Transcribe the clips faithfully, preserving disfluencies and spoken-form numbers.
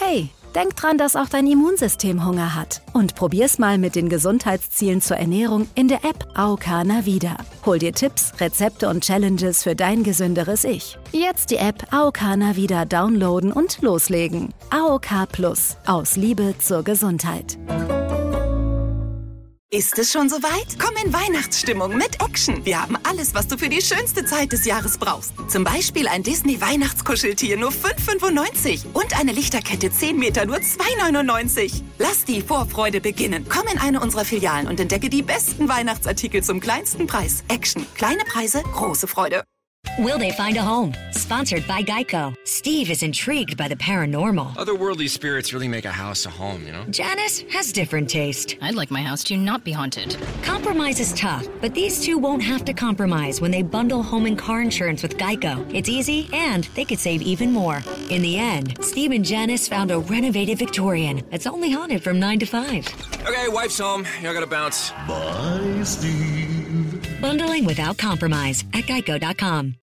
Hey, denk dran, dass auch dein Immunsystem Hunger hat. Und probier's mal mit den Gesundheitszielen zur Ernährung in der App A O K Navida. Hol dir Tipps, Rezepte und Challenges für dein gesünderes Ich. Jetzt die App A O K Navida downloaden und loslegen. A O K Plus. Aus Liebe zur Gesundheit. Ist es schon soweit? Komm in Weihnachtsstimmung mit Action. Wir haben alles, was du für die schönste Zeit des Jahres brauchst. Zum Beispiel ein Disney-Weihnachtskuscheltier nur fünf fünfundneunzig und eine Lichterkette zehn Meter nur zwei neunundneunzig. Lass die Vorfreude beginnen. Komm in eine unserer Filialen und entdecke die besten Weihnachtsartikel zum kleinsten Preis. Action. Kleine Preise, große Freude. Will they find a home? Sponsored by Geico. Steve is intrigued by the paranormal. Otherworldly spirits really make a house a home, you know? Janice has different taste. I'd like my house to not be haunted. Compromise is tough, but these two won't have to compromise when they bundle home and car insurance with Geico. It's easy, and they could save even more. In the end, Steve and Janice found a renovated Victorian that's only haunted from nine to five. Okay, wife's home. Y'all gotta bounce. Bye, Steve. Bundling without compromise at geico dot com.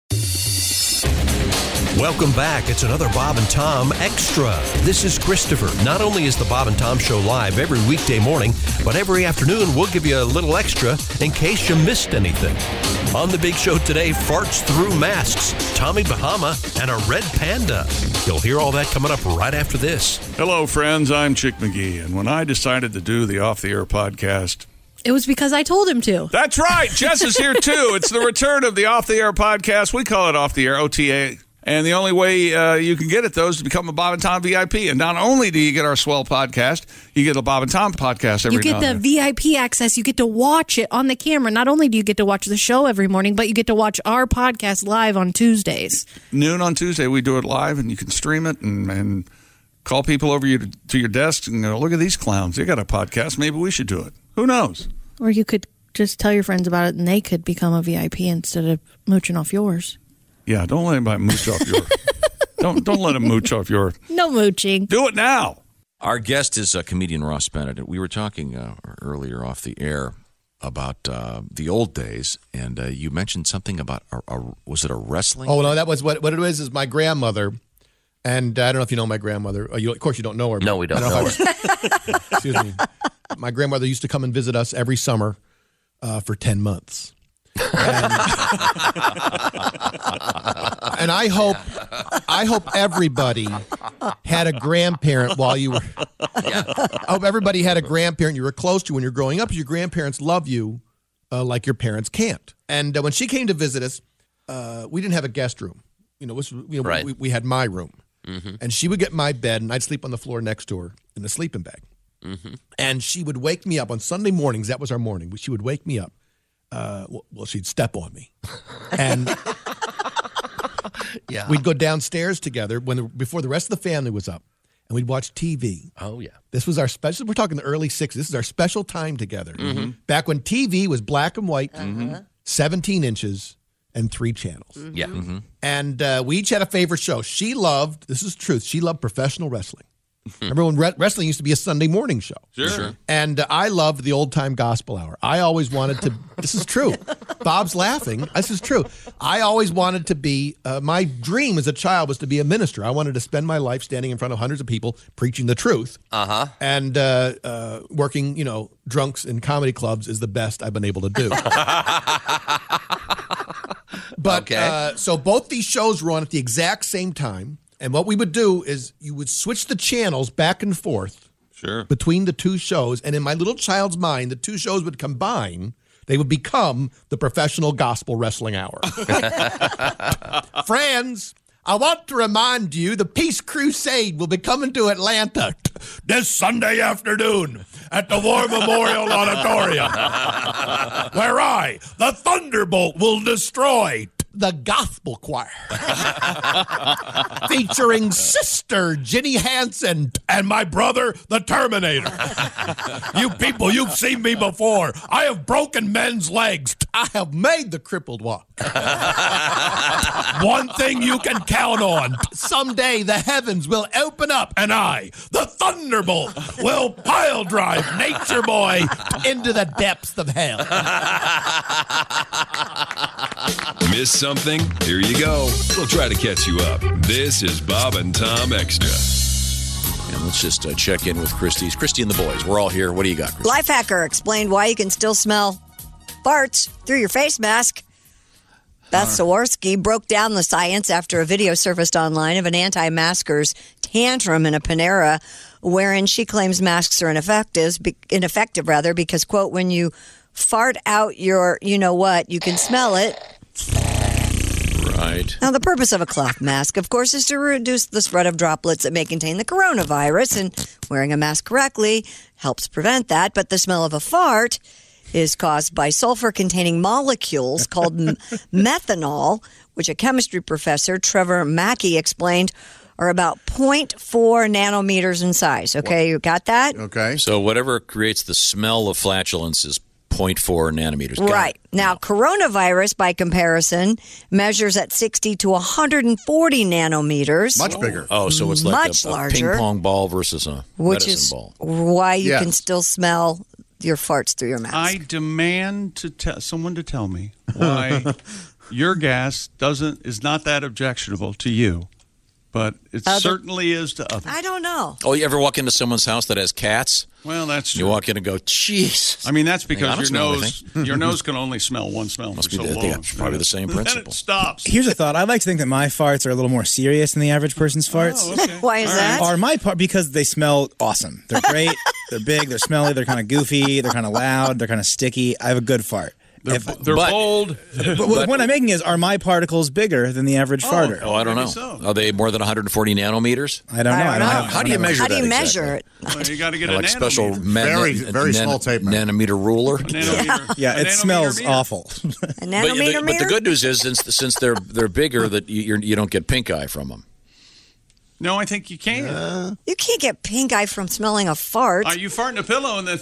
Welcome back. It's another Bob and Tom Extra. This is Christopher. Not only is the Bob and Tom Show live every weekday morning, but every afternoon we'll give you a little extra in case you missed anything. On the big show today, farts through masks, Tommy Bahama, and a red panda. You'll hear all that coming up right after this. Hello, friends. I'm Chick McGee, and when I decided to do the Off the Air podcast, it was because I told him to. That's right. Jess is here, too. It's the return of the Off the Air podcast. We call it Off the Air, O T A. And the only way uh, you can get it, though, is to become a Bob and Tom V I P. And not only do you get our swell podcast, you get a Bob and Tom podcast every You get now the V I P access. You get to watch it on the camera. Not only do you get to watch the show every morning, but you get to watch our podcast live on Tuesdays. Noon on Tuesday, we do it live, and you can stream it and, and call people over you to, to your desk and go, look at these clowns. They got a podcast. Maybe we should do it. Who knows? Or you could just tell your friends about it, and they could become a V I P instead of mooching off yours. Yeah, don't let anybody mooch off your... Don't don't let him mooch off your... No mooching. Do it now. Our guest is uh, comedian Ross Bennett. We were talking uh, earlier off the air about uh, the old days, and uh, you mentioned something about, a, a, was it a wrestling? Oh, no, that was what, what it was is my grandmother, and uh, I don't know if you know my grandmother. Oh, you, of course you don't know her. No, we don't, don't know her. Excuse me. My grandmother used to come and visit us every summer uh, for ten months. And, and I hope I hope everybody had a grandparent while you were yeah. I hope everybody had a grandparent you were close to when you're growing up, because your grandparents love you uh, like your parents can't. And uh, when she came to visit us, uh, we didn't have a guest room. You know, was, you know right. we, we had my room. Mm-hmm. And she would get my bed, and I'd sleep on the floor next to her in a sleeping bag. Mm-hmm. And she would wake me up on Sunday mornings. That was our morning. She would wake me up. Uh, well, she'd step on me, and yeah. we'd go downstairs together when the, before the rest of the family was up, and we'd watch T V. Oh yeah, this was our special. We're talking the early sixties. This is our special time together. Mm-hmm. Back when T V was black and white, mm-hmm. seventeen inches, and three channels. Mm-hmm. Yeah, mm-hmm. and uh, we each had a favorite show. She loved. This is truth. She loved professional wrestling. Remember when re- wrestling used to be a Sunday morning show? Sure. sure. And uh, I loved the old-time gospel hour. I always wanted to, this is true. Bob's laughing. This is true. I always wanted to be, uh, my dream as a child was to be a minister. I wanted to spend my life standing in front of hundreds of people preaching the truth. Uh-huh. And uh, uh, working, you know, drunks in comedy clubs is the best I've been able to do. But, okay. uh, so both these shows were on at the exact same time. And what we would do is you would switch the channels back and forth sure. between the two shows. And in my little child's mind, the two shows would combine. They would become the Professional Gospel Wrestling Hour. Friends, I want to remind you the Peace Crusade will be coming to Atlanta this Sunday afternoon at the War Memorial Auditorium, where I, the Thunderbolt, will destroy the Gospel Choir, featuring Sister Jenny Hansen and my brother, the Terminator. You people, you've seen me before. I have broken men's legs. I have made the crippled walk. One thing you can count on. Someday the heavens will open up and I, the Thunderbolt, will pile drive Nature Boy into the depths of hell. Miss something? Here you go. We'll try to catch you up. This is Bob and Tom Extra. Let's just uh, check in with Christy. Christy and the boys. We're all here. What do you got, Christy? Lifehacker explained why you can still smell farts through your face mask. Beth Sawarski broke down the science after a video surfaced online of an anti-masker's tantrum in a Panera, wherein she claims masks are ineffective, ineffective rather, because, quote, when you fart out your you-know-what, you can smell it. Right. Now, the purpose of a cloth mask, of course, is to reduce the spread of droplets that may contain the coronavirus, and wearing a mask correctly helps prevent that. But the smell of a fart is caused by sulfur-containing molecules called m- methanol, which a chemistry professor, Trevor Mackey, explained are about zero point four nanometers in size. Okay, you got that? Okay. So whatever creates the smell of flatulence is zero point four nanometers. Got Right. it. Now, coronavirus, by comparison, measures at sixty to one hundred forty nanometers. Much bigger. Oh, so it's like Much a, a larger, ping pong ball versus a which medicine is ball. why you Yes. can still smell your farts through your mask. I demand to tell someone to tell me why your gas doesn't is not that objectionable to you, but it Other- certainly is to others. I don't know. Oh, you ever walk into someone's house that has cats? Well, that's true. You walk in and go, jeez. I mean, that's I because don't your smell nose your nose can only smell one smell Must for be so the- long. yeah, it's probably the same Then principle. it stops. Here's a thought. I like to think that my farts are a little more serious than the average person's farts. Oh, okay. Why is All that? Are my part because they smell awesome. They're great. They're big. They're smelly. They're kind of goofy. They're kind of loud. They're kind of sticky. I have a good fart. They're, If- they're but- bold. but what the point I'm making is, are my particles bigger than the average farter? Oh, I don't know. Maybe so. Are they more than one hundred forty nanometers? I don't know. I I don't don't know. have, How I do you don't have- measure How do that you measure exactly? it? Well, you got to get Like a special nanometer. man- Very, nan- very nan- small tape. nanometer ruler. Nanometer. Yeah, A it nanometer smells meter. awful. A But, nanometer the, but meter? the good news is, since since they're they're bigger, that you you're, you don't get pink eye from them. No, I think you can. You can't get pink eye from smelling a fart. Are you farting a pillow and then?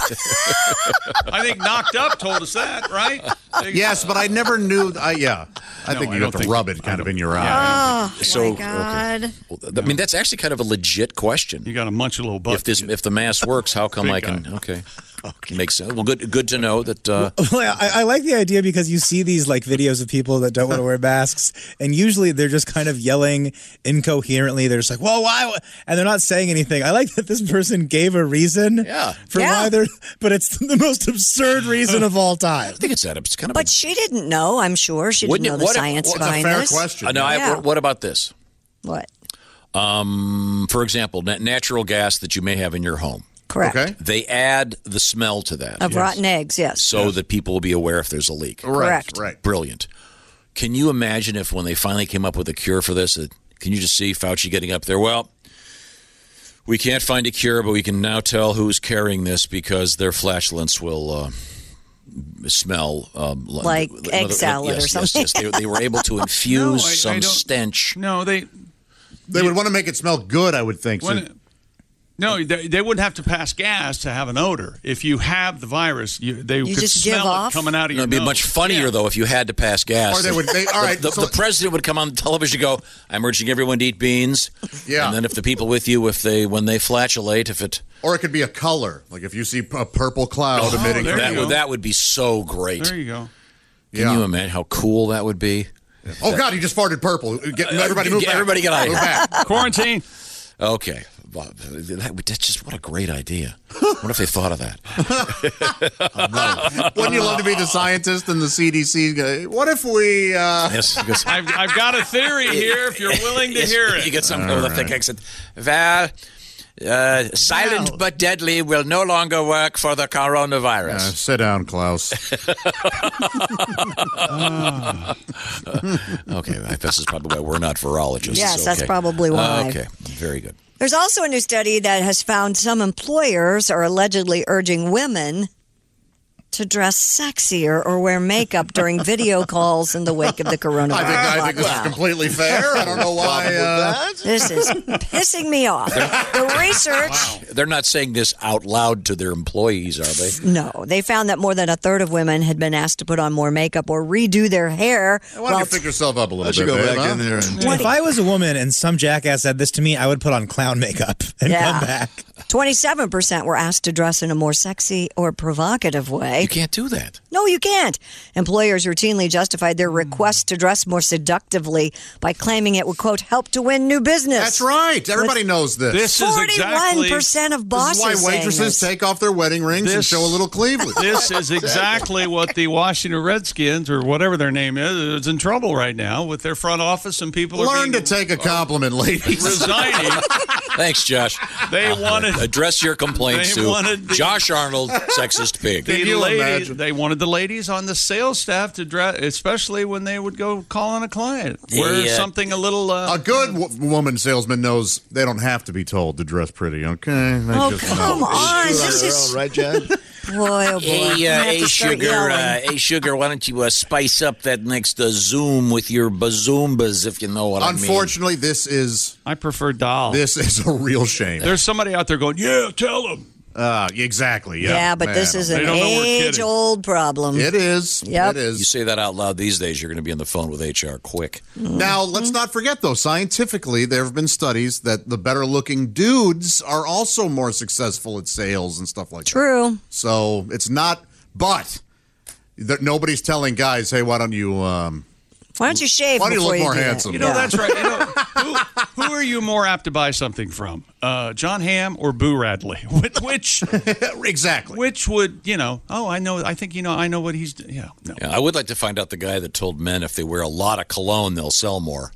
I think Knocked Up told us that, right? Yes, but I never knew. I yeah, I No, think I you don't have to think- rub it kind of in your eye. Oh, So, my okay. God. Well, I mean, that's actually kind of a legit question. You got to munch a little butt. If this if the mask works, how come Big I can? guy. Okay, okay, makes sense. Well, good good to know that. Uh, Well, I, I like the idea because you see these like videos of people that don't want to wear masks, and usually they're just kind of yelling incoherently. They're just like, "Well, why?" And they're not saying anything. I like that this person gave a reason Yeah. for Yeah. why they're, but it's the most absurd reason of all time. I think it's that. It's kind of. But a, she didn't know, I'm sure. She didn't Wouldn't it- know the what if- science what's a behind fair this. question. Uh, no, I, Yeah. what, what about this? What? Um, for example, na- natural gas that you may have in your home. Correct. Okay. They add the smell to that Of rotten eggs, yes. so that people will be aware if there's a leak. Correct. Right. Right. Brilliant. Can you imagine if when they finally came up with a cure for this, uh, can you just see Fauci getting up there? Well, we can't find a cure, but we can now tell who's carrying this because their flatulence will uh, smell um, Like another- egg salad yes, or something. Yes, yes. They, they were able to No, infuse I- I some don't- stench. No, they. They would want to make it smell good, I would think. So- When, no, they, they wouldn't have to pass gas to have an odor. If you have the virus, you, they You could just give smell off? it coming out of No, your it'd be nose. much funnier, Yeah. though, if you had to pass gas. Or they would- they- all right, The, so- the president would come on television and go, I'm urging everyone to eat beans. Yeah. And then if the people with you, if they when they flatulate, if it... or it could be a color, like if you see a purple cloud emitting. there that you would go. that would be so great. There you go. Can Yeah. you imagine how cool that would be? Oh God, he just farted purple. Get, everybody move Get- back. everybody get out of Move here. back. Quarantine. Okay. Well, that, would- that's just what a great idea. What if they thought of that? Wouldn't you love to be the scientist and the C D C guy? What if we? Uh... Yes, because I've, I've got a theory here if you're willing to Yes, hear it. You get some with a thick accent. Well, uh, silent but deadly will no longer work for the Uh, coronavirus. sit down, Klaus. Okay, this is probably why we're not virologists. Yes, that's Okay. probably why. Okay, very good. There's also a new study that has found some employers are allegedly urging women to dress sexier or wear makeup during video calls in the wake of the coronavirus. I think, I think this is lockdown. completely fair. I don't know why. Uh... This is pissing me off. The research, They're not saying this out loud to their employees, are they? no, they found that more than a third of women had been asked to put on more makeup or redo their hair. Why don't while you pick yourself up a little I should bit, go babe, back huh? in there and If I was a woman and some jackass said this to me, I would put on clown makeup and Yeah. come back. twenty-seven percent were asked to dress in a more sexy or provocative way. You can't do that. No, you can't. Employers routinely justified their request to dress more seductively by claiming it would, quote, help to win new business. That's right. Everybody knows this. This is forty-one percent of bosses This is why waitresses take off their wedding rings and This- show a little cleavage. This is exactly what the Washington Redskins, or whatever their name is, is in trouble right now with their front office, and people are Learn being, to take a compliment, ladies. resigning. Thanks, Josh. They wanted Address your complaints They to wanted the- Josh Arnold, sexist pig. the you ladies. imagine? They wanted the ladies on the sales staff to dress, especially when they would go call on a client, wear Yeah. something a little. Uh, A good w- woman salesman knows they don't have to be told to dress pretty, okay? They Oh, just come know. on. Shoot on This their is, own, right, Jen? boy, oh, boy. Hey, I'm uh, gonna have hey, to start sugar, yelling. uh, hey, sugar. Why don't you uh, spice up that next uh, Zoom with your bazoombas, if you know what I mean? Unfortunately, this is I prefer doll. this is a real shame. There's somebody out there going, yeah, tell them. Uh, exactly. Yeah, Yeah, but man. this is They an don't know we're kidding. age-old problem. It is. Yep. It You is. say that out loud these days, you're going to be on the phone with H R quick. Now, let's not forget, though, scientifically, there have been studies that the better-looking dudes are also more successful at sales and stuff like that. True. So it's not, but there, nobody's telling guys, hey, why don't you, um, Why don't you shave why don't you before look more do that? handsome? You know, that's right. You know, who, who are you more apt to buy something from? Uh, John Hamm or Boo Radley? Which, which, exactly. which would, you know, oh, I know, I think, you know, I know what he's, yeah. No. Yeah, I would like to find out the guy that told men if they wear a lot of cologne, they'll sell more.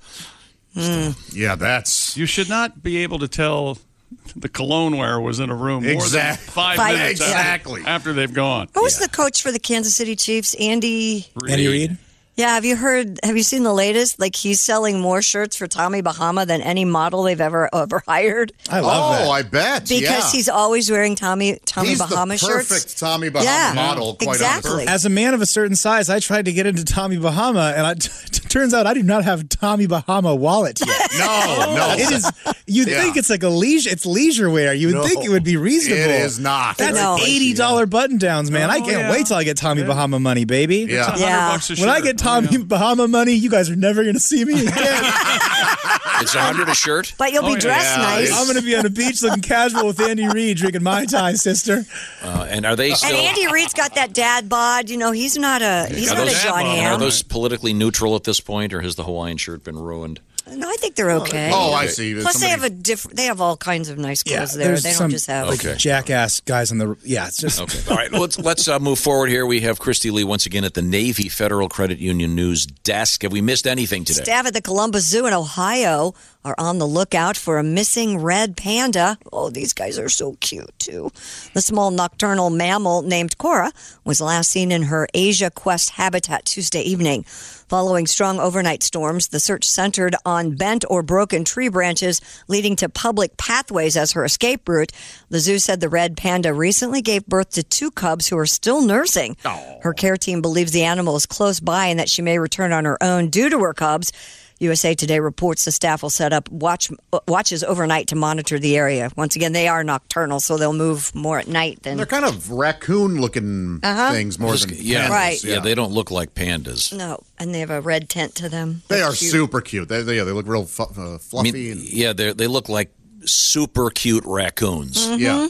Yeah, that's You should not be able to tell the cologne wearer was in a room more Exact- than five, Five- minutes Exactly. after, after they've gone. Who was the coach for the Kansas City Chiefs? Andy. Andy Reid? Yeah, have you heard? Have you seen the latest? Like he's selling more shirts for Tommy Bahama than any model they've ever ever hired. I love oh, that. I bet. Because yeah. he's always wearing Tommy Tommy He's Bahama the perfect shirts. Tommy Bahama Yeah, model. Quite exactly. honestly. As a man of a certain size, I tried to get into Tommy Bahama, and I, t- t- turns out I do not have Tommy Bahama wallet yet. No, no. It is. You'd Yeah. think it's like a leisure. It's leisure wear. You would No, think it would be reasonable. It is not. That's No. eighty dollar button downs, man. I Oh, can't yeah. wait till I get Tommy Bahama money, baby. Yeah. It's a hundred Yeah. bucks a When I shirt. get Tommy Oh, yeah. Bahama money, you guys are never going to see me again. It's a hundred a shirt. But you'll Oh, be yeah. dressed Yeah, nice. it's- I'm going to be on the beach looking casual with Andy Reid drinking Mai Tai, sister. Uh, and are they still? And Andy Reid's got that dad bod. You know, he's not a he's are not those, a John bod. and are Hamm. those politically neutral at this point, or has the Hawaiian shirt been ruined? No, I think they're okay. Oh, I see. Plus, they Somebody- have a different. They have all kinds of nice Yeah, clothes there. there's They don't some just have. like Okay. jackass guys on the. Yeah, it's just. Okay. All right. Let's let's uh, move forward here. We have Christy Lee once again at the Navy Federal Credit Union News desk. Have we missed anything today? Staff at the Columbus Zoo in Ohio are on the lookout for a missing red panda. Oh, these guys are so cute, too. The small nocturnal mammal named Cora was last seen in her Asia Quest habitat Tuesday evening. Following strong overnight storms, the search centered on bent or broken tree branches leading to public pathways as her escape route. The zoo said the red panda recently gave birth to two cubs who are still nursing. Her care team believes the animal is close by and that she may return on her own due to her cubs. U S A Today reports the staff will set up watch watches overnight to monitor the area. Once again, they are nocturnal, so they'll move more at night than. They're kind of raccoon-looking Uh-huh. things more than yeah, pandas. Right. Yeah, they don't look like pandas. No, and they have a red tent to them. They They're are cute. super cute. They, they, yeah, they look real fu- uh, I fluffy. mean, and, yeah, they they look like super cute raccoons. Mm-hmm. Yeah.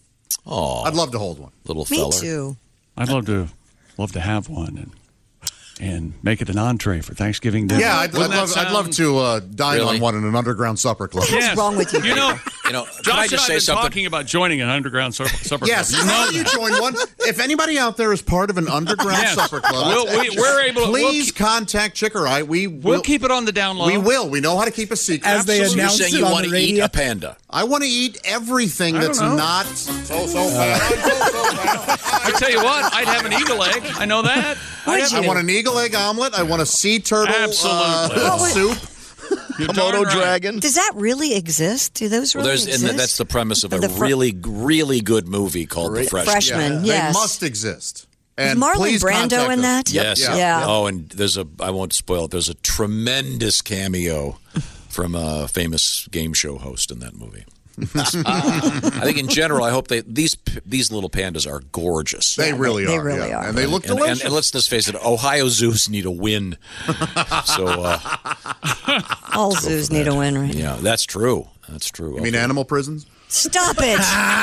Oh, I'd love to hold one. little Me fella. too. I'd love to, love to have one and and make it an entree for Thanksgiving dinner. Yeah, I'd, I'd, Wouldn't that love, I'd love sound- to uh, dine Really? on one in an underground supper club. Yes. wrong with you? You know, You know, can I Josh and I just have say been something? talking about joining an underground supper, supper Yes, club. You know how do you join one? If anybody out there is part of an underground Yes. supper club, We'll- we- we're able to- we'll please keep- contact Chick or I. We We'll will, keep it on the down low. We will. We know how to keep a secret. As they So Absolutely. you're announce saying it you on want the to eat radio? a panda? I want to eat everything I don't that's know. not so so bad. I tell you what, I'd have an eagle egg. I know that. I'd have- I want an eagle egg omelet. I want a sea turtle Absolutely. uh, soup. You're darn Komodo right. dragon. Does that really exist? Do those Well, really there's, exist? and that's the premise of a The fr- really, really good movie called The Freshman. Freshman. They Yes. must exist. Is And Marlon please Brando contact in us. that? Yes. Yeah. Yeah. Oh, and there's a, I won't spoil it, there's a tremendous cameo from a famous game show host in that movie. I think in general, I hope they these these little pandas are gorgeous. They really they are. really yeah. are. And they look And, delicious. and, and let's just face it, Ohio zoos need a win. So, uh, All zoos need a win, right? yeah, that's true. That's true. You mean animal prisons? Stop it.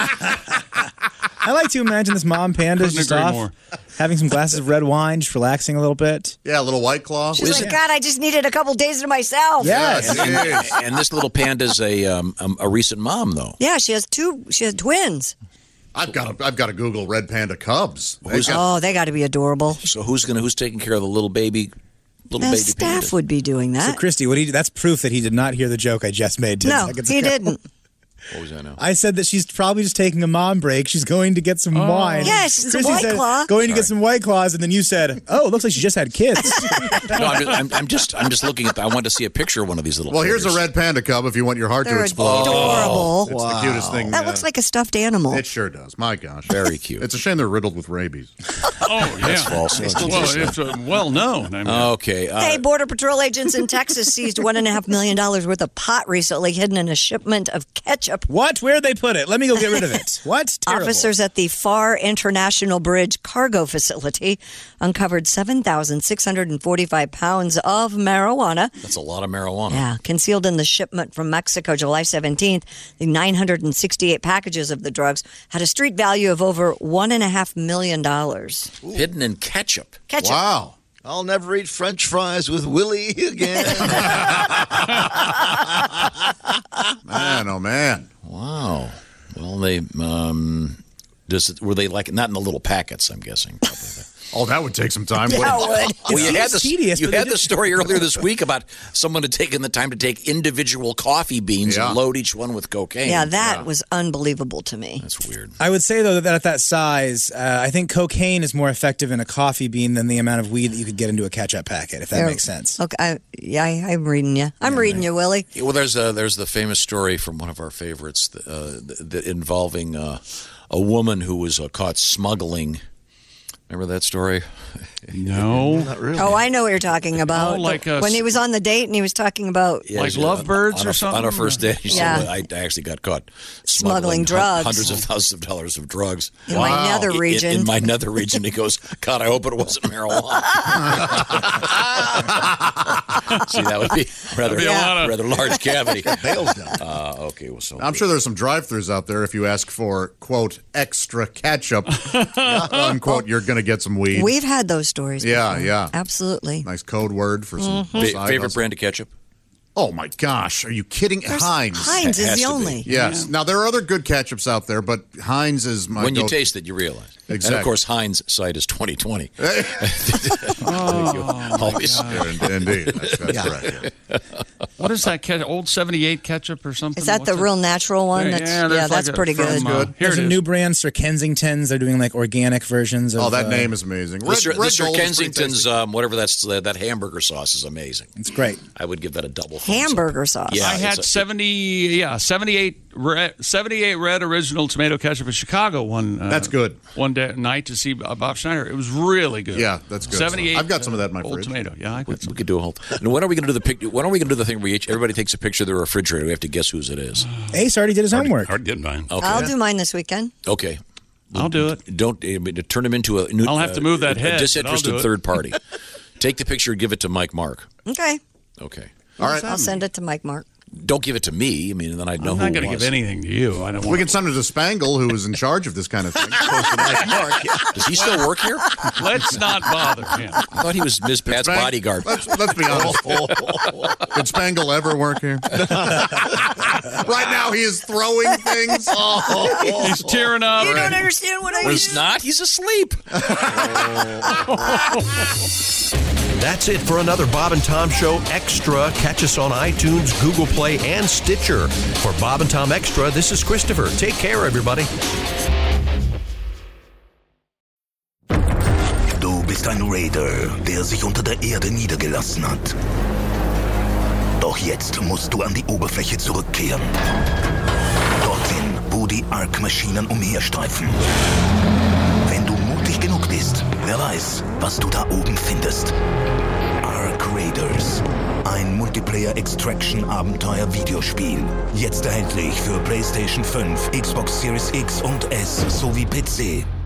I like to imagine this mom panda Couldn't just agree off, more. having some glasses of red wine, just relaxing a little bit. Yeah, a little White Claw. She's like, God, I just needed a couple days to myself. Yes. And, and, and this little panda's a um, um, a recent mom, though. Yeah, she has two. She has twins. I've got to, I've got to Google red panda cubs. They Who's- got- Oh, they got to be adorable. So who's gonna who's taking care of the little baby little The baby staff panda? would be doing So, that. Christy, what he, that's proof that he did not hear the joke I just made ten No, seconds he ago. didn't. What was that now? I said that she's probably just taking a mom break. She's going to get some wine. Yes, it's a Chrissy White said, Claw. Going to get some White Claws, and then you said, "Oh, it looks like she just had kids." No, I'm, just, I'm, I'm just I'm just looking at. The, I wanted to see a picture of one of these little. well, here's a critters. red panda cub if you want your heart They're to explode. adorable. It's the cutest thing. That uh, looks like a stuffed animal. It sure does. My gosh. Very cute. It's a shame they're riddled with rabies. Oh, yeah. That's false. Well, it's uh, well known. I mean, Okay. Uh, Hey, Border Patrol agents in Texas seized one and a half million dollars worth of pot recently hidden in a shipment of ketchup. What? Where'd they put it? Let me go get rid of it. What? Terrible. Officers at the Far International Bridge cargo facility uncovered seven thousand six hundred forty-five pounds of marijuana. That's a lot of marijuana. Yeah, concealed in the shipment from Mexico July seventeenth. The nine hundred sixty-eight packages of the drugs had a street value of over one and a half million dollars. Hidden in ketchup. Ketchup. Wow. I'll never eat French fries with Willie again. Man, oh man. Wow. Well, they um, does it, were they like not in the little packets? I'm guessing. Probably. Oh, that would take some time. Yeah, wouldn't it would. Well, you had seems the tedious, you but they had the just- story earlier this week about someone had taken the time to take individual coffee beans Yeah. and load each one with cocaine. Yeah, that was unbelievable to me. That's weird. I would say though that at that size, uh, I think cocaine is more effective in a coffee bean than the amount of weed that you could get into a ketchup packet. If that There- makes sense. Okay, I, yeah, I, I'm reading you. I'm reading you, Willie. Yeah, well, there's a, there's the famous story from one of our favorites uh, th- th- involving uh, a woman who was uh, caught smuggling. Remember that story? no. Not really. Oh, I know what you're talking about. Oh, like a- when he was on the date and he was talking about Yeah, Like she- lovebirds on or a- something? On our first date, she Yeah. said, I I actually got caught Smuggling hun- drugs. hundreds of thousands of dollars of drugs. in my nether In- region. In, in my nether region, he goes, God, I hope it wasn't marijuana. See, that would be rather, That'd be a lot of- rather large cavity. Bales down. Uh, okay, well, so I'm sure there's some drive-thrus out there. If you ask for quote extra ketchup, unquote, you're going to get some weed. We've had those stories. Yeah, before. yeah. Absolutely. Nice code word for some Fa- side favorite hustle. brand of ketchup? Oh my gosh, are you kidding? Heinz. Heinz It is has the to be. only. Yes. Now there are other good ketchups out there, but Heinz is my. When you go- taste it, you realize. And Exactly. of course, Heinz site is twenty twenty. Oh, Always. Yeah, indeed, that's, that's right. What is that ketchup? Old seventy-eight ketchup or something? Is that the What's real natural one? Yeah, That's, yeah, yeah, there's that's like a- pretty good. from, uh, Here There's it a is. new brand, Sir Kensington's. They're doing like organic versions of. Oh, that uh, name is amazing. The Sir, the Red Sir Gold is pretty Kensington's, tasty. um, whatever that's, uh, that hamburger sauce is amazing. It's great. I would give that a double thumbs up. Hamburger sauce. Yeah, I had it's a- seventy, yeah, seventy-eight, red, seventy-eight red original tomato ketchup in Chicago one. Uh, That's good. One day night to see uh, Bob Schneider. It was really good. Yeah, that's good. Seventy-eight. I've got some of that in my old fridge. tomato. Yeah, I We, got some. we could do a whole. And when are we going to do the pic? When are we going to do the thing where each, everybody takes a picture of their refrigerator? We have to guess whose it is. Ace already did his homework. Already did mine. Okay. I'll do mine this weekend. Okay. I'll do it. Don't uh, turn him into a. New, I'll have to move that a, head, A but disinterested I'll do it. third party. Take the picture and give it to Mike Mark. Okay. Okay. All right. I'll send it to Mike Mark. Don't give it to me. I mean, then I'd know I'm who not it going to was. give anything to you. I don't We want. can send it to Spangle, who is in charge of this kind of thing. Does he still work here? Let's not bother him. I thought he was Miz Pat's Spang- bodyguard. Let's, let's be honest. Did Spangle ever work here? Right now, he is throwing things. Oh. He's tearing up. You don't understand what I He's do. not. He's asleep. That's it for another Bob and Tom Show Extra. Catch us on iTunes, Google Play, and Stitcher. For Bob and Tom Extra, this is Christopher. Take care, everybody. Du bist ein Raider, der sich unter der Erde niedergelassen hat. Doch jetzt musst du an die Oberfläche zurückkehren. Dorthin, wo die Ark-Maschinen umherstreifen. Wenn du mutig genug bist, wer weiß, was du da oben findest. Ark Raiders. ein Multiplayer-Extraction-Abenteuer-Videospiel. Jetzt erhältlich für PlayStation fünf, Xbox Series X und S sowie P C.